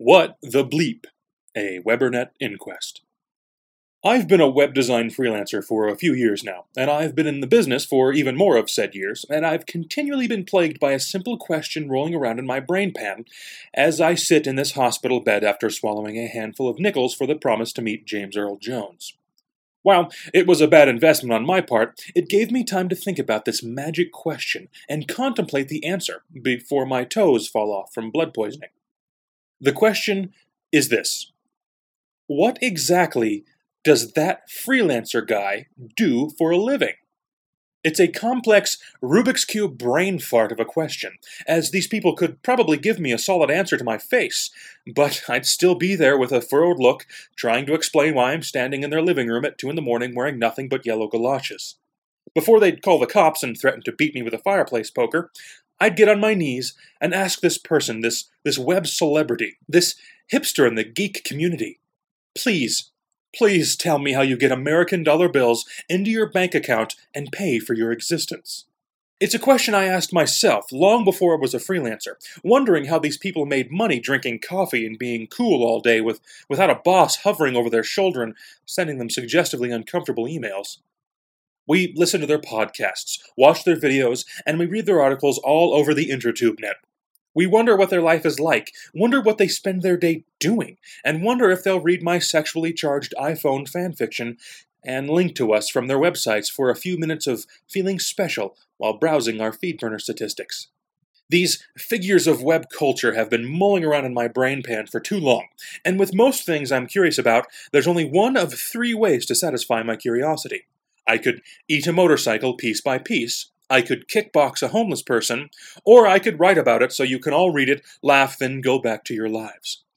What the Bleep? A WeberNet Inquest. I've been a web design freelancer for a few years now, and I've been in the business for even more of said years, and I've continually been plagued by a simple question rolling around in my brain pan as I sit in this hospital bed after swallowing a handful of nickels for the promise to meet James Earl Jones. While it was a bad investment on my part, it gave me time to think about this magic question and contemplate the answer before my toes fall off from blood poisoning. The question is this: what exactly does that freelancer guy do for a living? It's a complex Rubik's Cube brain fart of a question, as these people could probably give me a solid answer to my face, but I'd still be there with a furrowed look, trying to explain why I'm standing in their living room at 2 a.m. wearing nothing but yellow galoshes. Before they'd call the cops and threaten to beat me with a fireplace poker, I'd get on my knees and ask this person, this web celebrity, this hipster in the geek community, please tell me how you get American dollar bills into your bank account and pay for your existence. It's a question I asked myself long before I was a freelancer, wondering how these people made money drinking coffee and being cool all day without a boss hovering over their shoulder and sending them suggestively uncomfortable emails. We listen to their podcasts, watch their videos, and we read their articles all over the InterTubeNet. We wonder what their life is like, wonder what they spend their day doing, and wonder if they'll read my sexually charged iPhone fanfiction and link to us from their websites for a few minutes of feeling special while browsing our FeedBurner statistics. These figures of web culture have been mulling around in my brain pan for too long, and with most things I'm curious about, there's only one of 3 ways to satisfy my curiosity. I could eat a motorcycle piece by piece, I could kickbox a homeless person, or I could write about it so you can all read it, laugh, then go back to your lives.